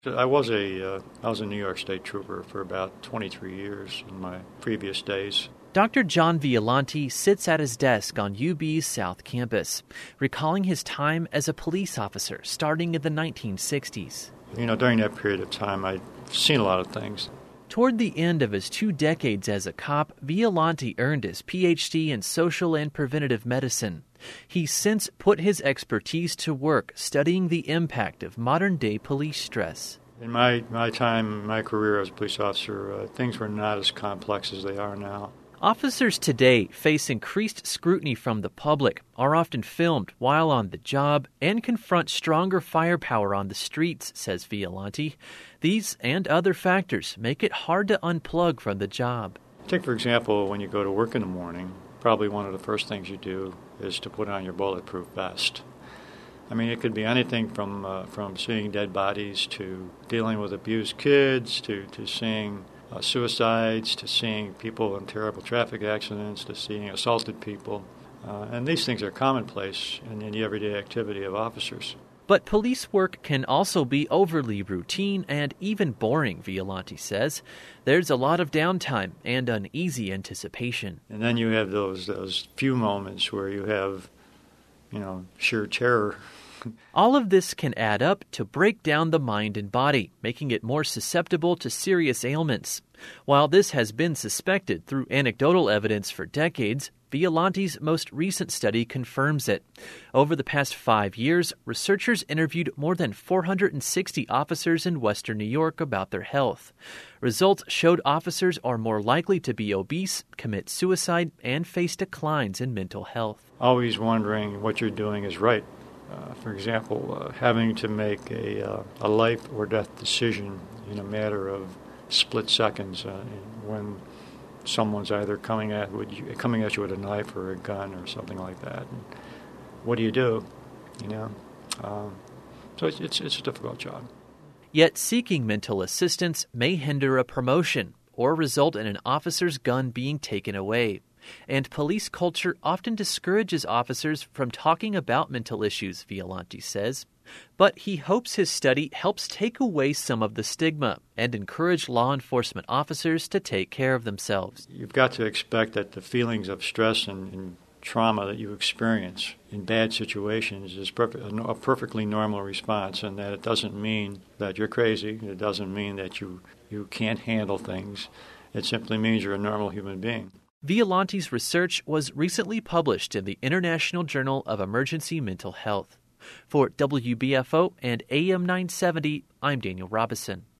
I was a New York State trooper for about 23 years in my previous days. Dr. John Violanti sits at his desk on UB's South Campus, recalling his time as a police officer starting in the 1960s. During that period of time, I'd seen a lot of things. Toward the end of his 2 decades as a cop, Violanti earned his Ph.D. in social and preventative medicine. He's since put his expertise to work studying the impact of modern-day police stress. In my time, my career as a police officer, things were not as complex as they are now. Officers today face increased scrutiny from the public, are often filmed while on the job, and confront stronger firepower on the streets, says Violanti. These and other factors make it hard to unplug from the job. Take, for example, when you go to work in the morning, probably one of the first things you do is to put on your bulletproof vest. I mean, it could be anything from seeing dead bodies to dealing with abused kids to seeing suicides, to seeing people in terrible traffic accidents, to seeing assaulted people. And these things are commonplace in the everyday activity of officers. But police work can also be overly routine and even boring, Violanti says. There's a lot of downtime and uneasy anticipation. And then you have those few moments where you have, sheer terror. All of this can add up to break down the mind and body, making it more susceptible to serious ailments. While this has been suspected through anecdotal evidence for decades, Violanti's most recent study confirms it. Over the past 5 years, researchers interviewed more than 460 officers in Western New York about their health. Results showed officers are more likely to be obese, commit suicide, and face declines in mental health. Always wondering what you're doing is right. For example, having to make a life or death decision in a matter of split seconds when someone's either coming at you with a knife or a gun or something like that. And what do you do? So it's a difficult job. Yet seeking mental assistance may hinder a promotion or result in an officer's gun being taken away. And police culture often discourages officers from talking about mental issues, Violanti says. But he hopes his study helps take away some of the stigma and encourage law enforcement officers to take care of themselves. You've got to expect that the feelings of stress and trauma that you experience in bad situations is a perfectly normal response, and that it doesn't mean that you're crazy. It doesn't mean that you can't handle things. It simply means you're a normal human being. Violanti's research was recently published in the International Journal of Emergency Mental Health. For WBFO and AM 970, I'm Daniel Robison.